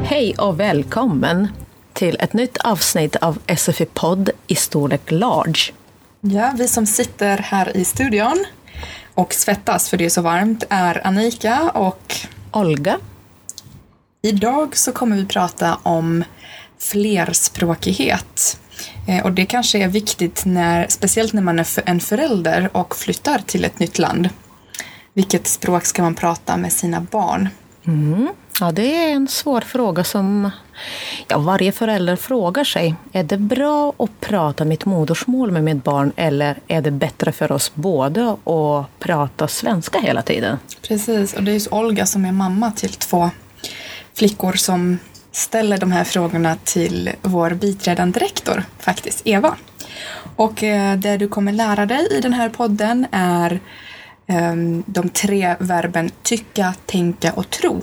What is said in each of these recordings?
Hej och välkommen till ett nytt avsnitt av SFI-podd i storlek large. Ja, vi som sitter här i studion och svettas för det är så varmt är Annika och Olga. Idag så kommer vi prata om flerspråkighet. Och det kanske är viktigt speciellt när man är en förälder och flyttar till ett nytt land. Vilket språk ska man prata med sina barn? Ja, det är en svår fråga som varje förälder frågar sig. Är det bra att prata mitt modersmål med mitt barn eller är det bättre för oss båda att prata svenska hela tiden? Precis, och det är just Olga som är mamma till 2 flickor som ställer de här frågorna till vår biträdande rektor, faktiskt, Eva. Och det du kommer lära dig i den här podden är de 3 verben tycka, tänka och tro.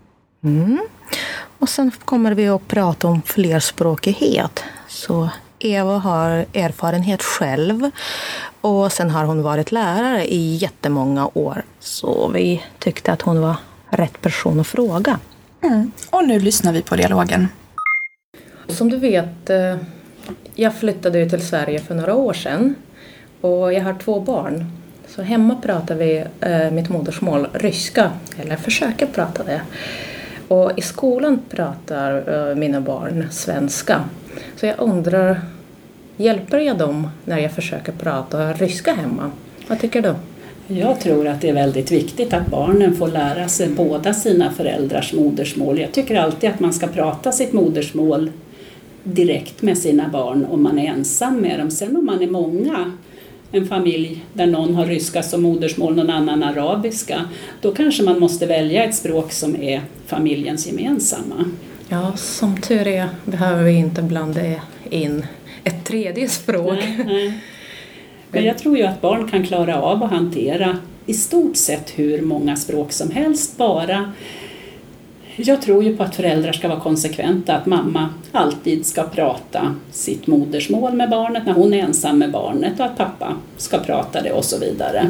Och sen kommer vi att prata om flerspråkighet. Så Eva har erfarenhet själv och sen har hon varit lärare i jättemånga år. Så vi tyckte att hon var rätt person att fråga. Och nu lyssnar vi på dialogen. Som du vet, jag flyttade till Sverige för några år sedan och jag har 2 barn. Så hemma pratar vi mitt modersmål ryska, eller försöker prata det. Och i skolan pratar mina barn svenska. Så jag undrar, hjälper jag dem när jag försöker prata ryska hemma? Vad tycker du? Jag tror att det är väldigt viktigt att barnen får lära sig båda sina föräldrars modersmål. Jag tycker alltid att man ska prata sitt modersmål direkt med sina barn om man är ensam med dem. Sen om man är många, en familj där någon har ryska som modersmål, någon annan arabiska, då kanske man måste välja ett språk som är familjens gemensamma. Ja, som tur är behöver vi inte blanda in ett tredje språk. Nej. Men jag tror ju att barn kan klara av att hantera i stort sett hur många språk som helst bara. Jag tror ju på att föräldrar ska vara konsekventa, att mamma alltid ska prata sitt modersmål med barnet när hon är ensam med barnet och att pappa ska prata det och så vidare.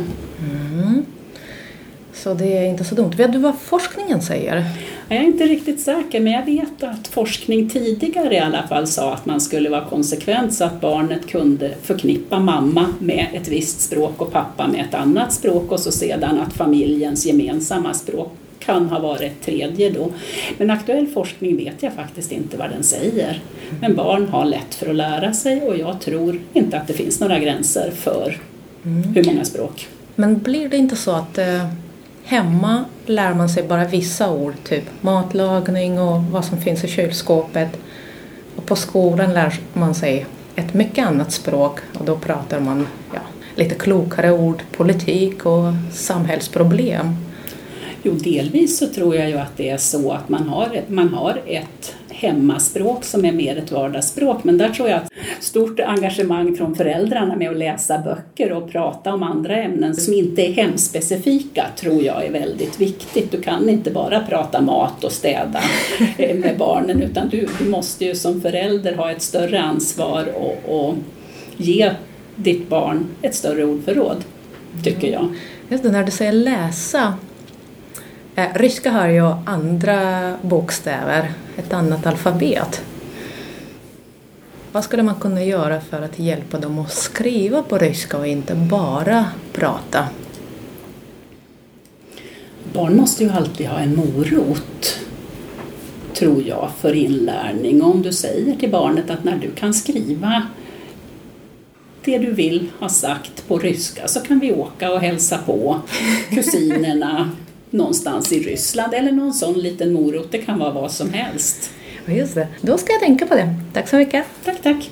Så det är inte så dumt. Vet du vad forskningen säger? Jag är inte riktigt säker, men jag vet att forskning tidigare i alla fall sa att man skulle vara konsekvent så att barnet kunde förknippa mamma med ett visst språk och pappa med ett annat språk och så sedan att familjens gemensamma språk kan ha varit ett tredje då. Men aktuell forskning vet jag faktiskt inte vad den säger. Men barn har lätt för att lära sig och jag tror inte att det finns några gränser för hur många språk. Men blir det inte så att hemma lär man sig bara vissa ord, typ matlagning och vad som finns i kylskåpet. Och på skolan lär man sig ett mycket annat språk och då pratar man lite klokare ord, politik och samhällsproblem. Jo, delvis så tror jag ju att det är så att man har ett hemmaspråk som är mer ett vardagsspråk. Men där tror jag att stort engagemang från föräldrarna med att läsa böcker och prata om andra ämnen som inte är hemspecifika tror jag är väldigt viktigt. Du kan inte bara prata mat och städa med barnen utan du måste ju som förälder ha ett större ansvar och ge ditt barn ett större ordförråd, tycker jag. Just det, när du säger läsa. Ryska har ju andra bokstäver, ett annat alfabet. Vad skulle man kunna göra för att hjälpa dem att skriva på ryska och inte bara prata? Barn måste ju alltid ha en morot, tror jag, för inlärning. Och om du säger till barnet att när du kan skriva det du vill ha sagt på ryska så kan vi åka och hälsa på kusinerna någonstans i Ryssland eller någon sån liten morot. Det kan vara vad som helst. Ja, just det. Då ska jag tänka på det. Tack så mycket. Tack.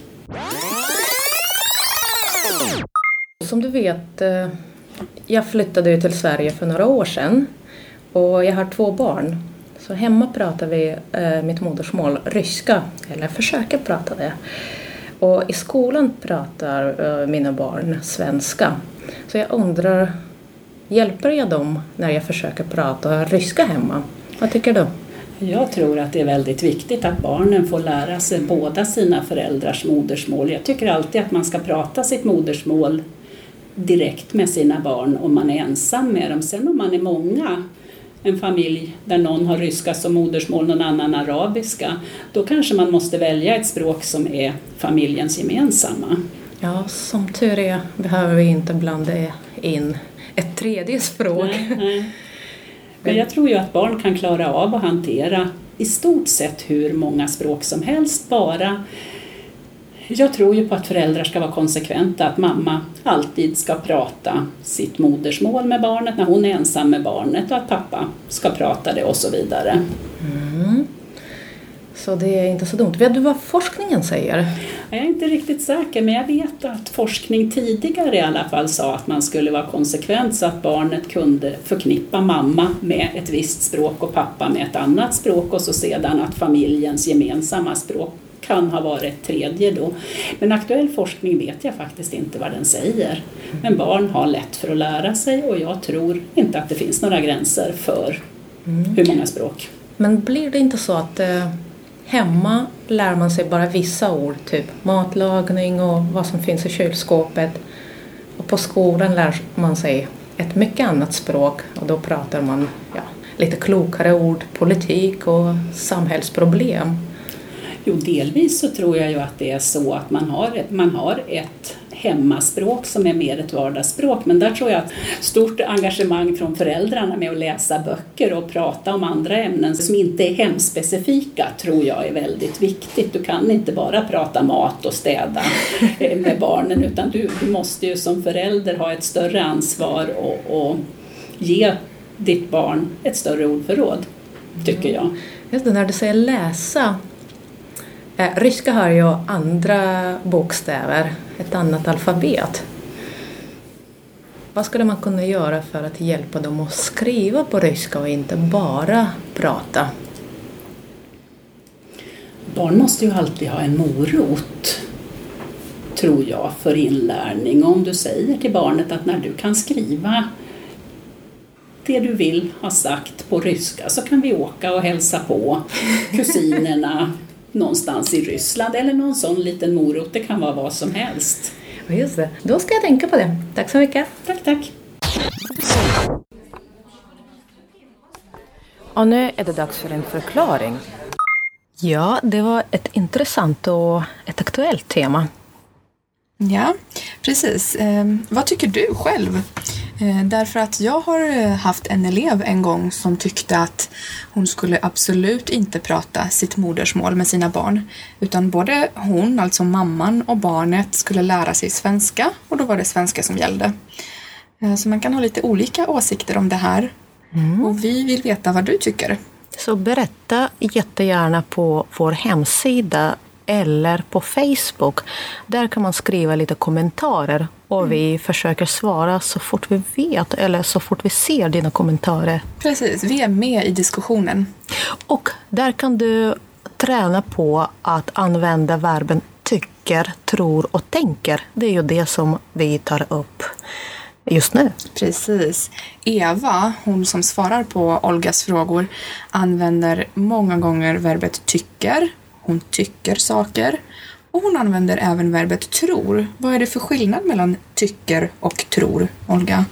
Som du vet, jag flyttade till Sverige för några år sedan och jag har 2 barn. Så hemma pratar vi mitt modersmål ryska, eller försöker prata det. Och i skolan pratar mina barn svenska. Så jag undrar, hjälper jag dem när jag försöker prata ryska hemma? Vad tycker du? Jag tror att det är väldigt viktigt att barnen får lära sig båda sina föräldrars modersmål. Jag tycker alltid att man ska prata sitt modersmål direkt med sina barn om man är ensam med dem. Sen om man är många, en familj där någon har ryska som modersmål, någon annan arabiska, då kanske man måste välja ett språk som är familjens gemensamma. Ja, som tur är behöver vi inte blanda in ett tredje språk. Nej. Men jag tror ju att barn kan klara av att hantera i stort sett hur många språk som helst bara. Jag tror ju på att föräldrar ska vara konsekventa, att mamma alltid ska prata sitt modersmål med barnet när hon är ensam med barnet och att pappa ska prata det och så vidare. Mm. Så det är inte så dumt. Vet du vad forskningen säger? Jag är inte riktigt säker, men jag vet att forskning tidigare i alla fall sa att man skulle vara konsekvent så att barnet kunde förknippa mamma med ett visst språk och pappa med ett annat språk och så sedan att familjens gemensamma språk kan ha varit ett tredje då. Men aktuell forskning vet jag faktiskt inte vad den säger. Men barn har lätt för att lära sig och jag tror inte att det finns några gränser för hur många språk. Men blir det inte så att hemma lär man sig bara vissa ord, typ matlagning och vad som finns i kylskåpet. Och på skolan lär man sig ett mycket annat språk och då pratar man lite klokare ord, politik och samhällsproblem. Jo, delvis så tror jag ju att det är så att man har ett hemmaspråk som är mer ett vardagsspråk. Men där tror jag att stort engagemang från föräldrarna med att läsa böcker och prata om andra ämnen som inte är hemspecifika tror jag är väldigt viktigt. Du kan inte bara prata mat och städa med barnen utan du måste ju som förälder ha ett större ansvar och ge ditt barn ett större ordförråd, tycker jag. Just det, när du säger läsa. Ryska har ju andra bokstäver, ett annat alfabet. Vad skulle man kunna göra för att hjälpa dem att skriva på ryska och inte bara prata? Barn måste ju alltid ha en morot, tror jag, för inlärning. Om du säger till barnet att när du kan skriva det du vill ha sagt på ryska så kan vi åka och hälsa på kusinerna någonstans i Ryssland eller någon sån liten morot, det kan vara vad som helst. Ja, just det. Då ska jag tänka på det. Tack så mycket. Tack. Och nu är det dags för en förklaring. Ja, det var ett intressant och ett aktuellt tema. Ja, precis. Vad tycker du själv? Därför att jag har haft en elev en gång som tyckte att hon skulle absolut inte prata sitt modersmål med sina barn. Utan både hon, alltså mamman och barnet, skulle lära sig svenska och då var det svenska som gällde. Så man kan ha lite olika åsikter om det här. Och vi vill veta vad du tycker. Så berätta jättegärna på vår hemsida eller på Facebook. Där kan man skriva lite kommentarer och vi försöker svara så fort vi vet eller så fort vi ser dina kommentarer. Precis, vi är med i diskussionen. Och där kan du träna på att använda verben tycker, tror och tänker. Det är ju det som vi tar upp just nu. Precis. Eva, hon som svarar på Olgas frågor, använder många gånger verbet tycker. Hon tycker saker. Och hon använder även verbet tror. Vad är det för skillnad mellan tycker och tror, Olga?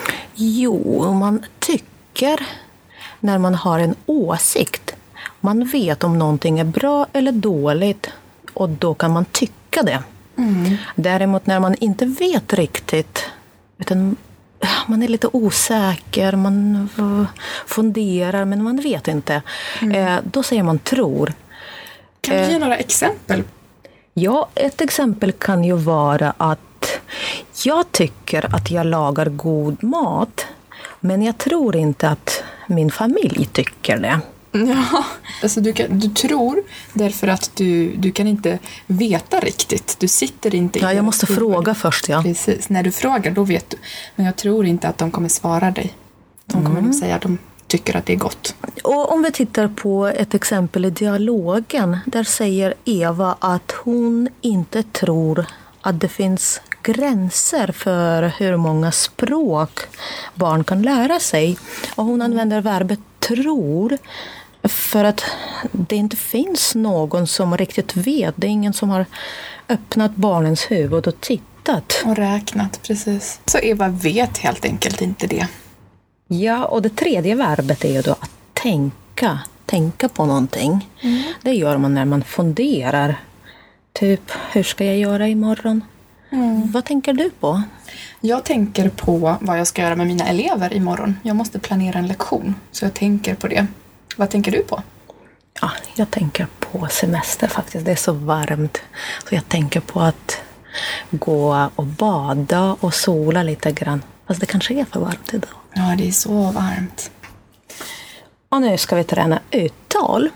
Jo, man tycker när man har en åsikt. Man vet om någonting är bra eller dåligt och då kan man tycka det. Däremot när man inte vet riktigt utan man är lite osäker, man funderar men man vet inte. Då säger man tror. Kan du ge några exempel? Ja, ett exempel kan ju vara att jag tycker att jag lagar god mat men jag tror inte att min familj tycker det. Ja, alltså du tror därför att du kan inte veta riktigt. Du sitter inte... Ja, jag måste fråga först, ja. Precis, när du frågar då vet du. Men jag tror inte att de kommer svara dig. De kommer nog säga att de tycker att det är gott. Och om vi tittar på ett exempel i dialogen. Där säger Eva att hon inte tror att det finns gränser för hur många språk barn kan lära sig. Och hon använder verbet tror för att det inte finns någon som riktigt vet. Det är ingen som har öppnat barnens huvud och tittat. Och räknat, precis. Så Eva vet helt enkelt inte det. Ja, och det tredje verbet är ju då att tänka. Tänka på någonting. Det gör man när man funderar. Typ, hur ska jag göra imorgon? Vad tänker du på? Jag tänker på vad jag ska göra med mina elever imorgon. Jag måste planera en lektion, så jag tänker på det. Vad tänker du på? Ja, jag tänker på semester faktiskt. Det är så varmt. Så jag tänker på att gå och bada och sola lite grann. Fast det kanske är för varmt idag. Ja, det är så varmt. Och nu ska vi träna uttal.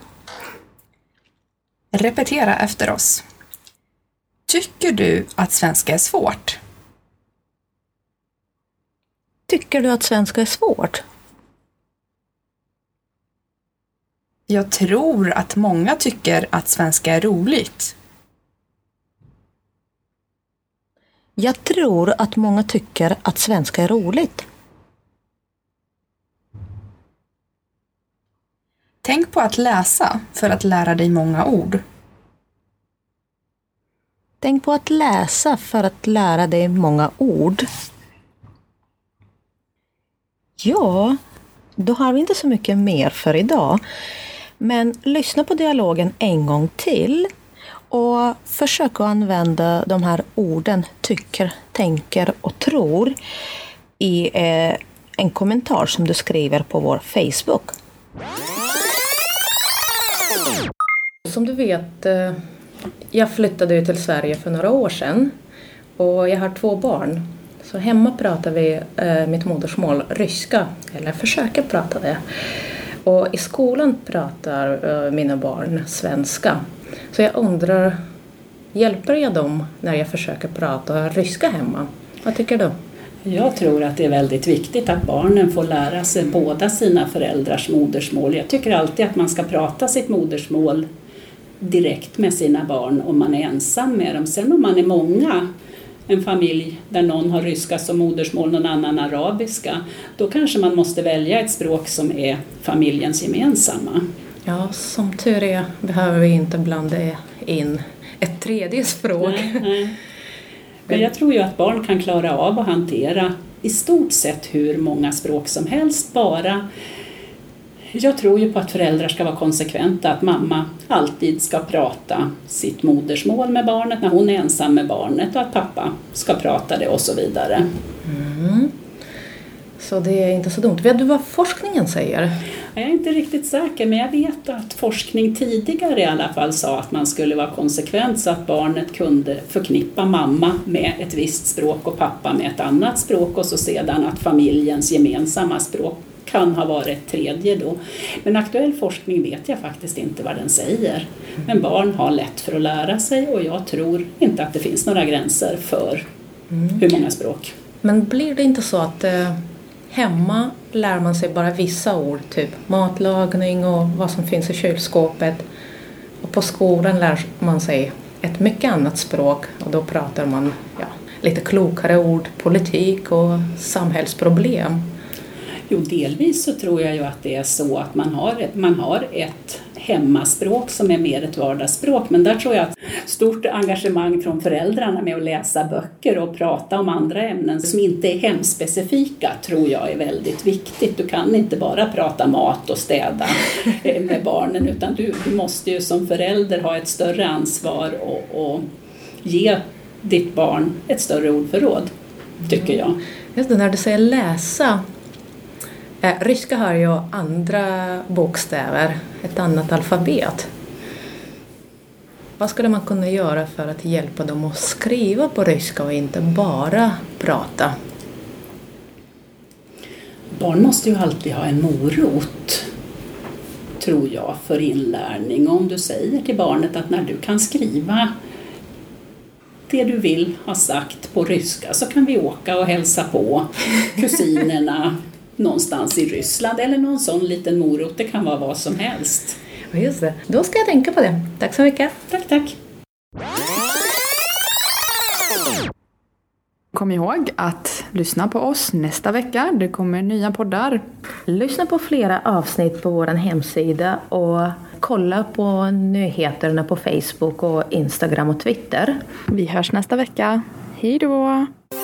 Repetera efter oss. Tycker du att svenska är svårt? Tycker du att svenska är svårt? Jag tror att många tycker att svenska är roligt. Jag tror att många tycker att svenska är roligt. Tänk på att läsa för att lära dig många ord. Tänk på att läsa för att lära dig många ord. Ja, då har vi inte så mycket mer för idag. Men lyssna på dialogen en gång till och försök att använda de här orden tycker, tänker och tror i en kommentar som du skriver på vår Facebook. Som du vet, jag flyttade ju till Sverige för några år sedan och jag har 2 barn. Så hemma pratar vi mitt modersmål ryska, eller försöker prata det. Och i skolan pratar mina barn svenska. Så jag undrar, hjälper jag dem när jag försöker prata ryska hemma? Vad tycker du? Jag tror att det är väldigt viktigt att barnen får lära sig båda sina föräldrars modersmål. Jag tycker alltid att man ska prata sitt modersmål direkt med sina barn om man är ensam med dem. Sen om man är många, en familj där någon har ryska som modersmål, någon annan arabiska, då kanske man måste välja ett språk som är familjens gemensamma. Ja, som tur är behöver vi inte blanda in ett tredje språk. Nej. Men jag tror ju att barn kan klara av att hantera i stort sett hur många språk som helst bara. Jag tror ju på att föräldrar ska vara konsekventa, att mamma alltid ska prata sitt modersmål med barnet när hon är ensam med barnet och att pappa ska prata det och så vidare. Så det är inte så dumt. Vet du vad forskningen säger? Jag är inte riktigt säker, men jag vet att forskning tidigare i alla fall sa att man skulle vara konsekvent så att barnet kunde förknippa mamma med ett visst språk och pappa med ett annat språk och så sedan att familjens gemensamma språk kan ha varit ett tredje då. Men aktuell forskning vet jag faktiskt inte vad den säger. Men barn har lätt för att lära sig och jag tror inte att det finns några gränser för hur många språk. Men blir det inte så att hemma lär man sig bara vissa ord, typ matlagning och vad som finns i kylskåpet. Och på skolan lär man sig ett mycket annat språk och då pratar man lite klokare ord, politik och samhällsproblem. Jo, delvis så tror jag ju att det är så att man har ett hemmaspråk som är mer ett vardagsspråk. Men där tror jag att stort engagemang från föräldrarna med att läsa böcker och prata om andra ämnen som inte är hemspecifika tror jag är väldigt viktigt. Du kan inte bara prata mat och städa med barnen utan du måste ju som förälder ha ett större ansvar och ge ditt barn ett större ordförråd, tycker jag. Just det, när du säger läsa. Ryska har ju andra bokstäver, ett annat alfabet. Vad skulle man kunna göra för att hjälpa dem att skriva på ryska och inte bara prata? Barn måste ju alltid ha en morot, tror jag, för inlärning. Och om du säger till barnet att när du kan skriva det du vill ha sagt på ryska så kan vi åka och hälsa på kusinerna någonstans i Ryssland eller någon sån liten morot. Det kan vara vad som helst. Ja, just det. Då ska jag tänka på det. Tack så mycket. Tack. Kom ihåg att lyssna på oss nästa vecka. Det kommer nya poddar. Lyssna på flera avsnitt på vår hemsida och kolla på nyheterna på Facebook och Instagram och Twitter. Vi hörs nästa vecka. Hej då!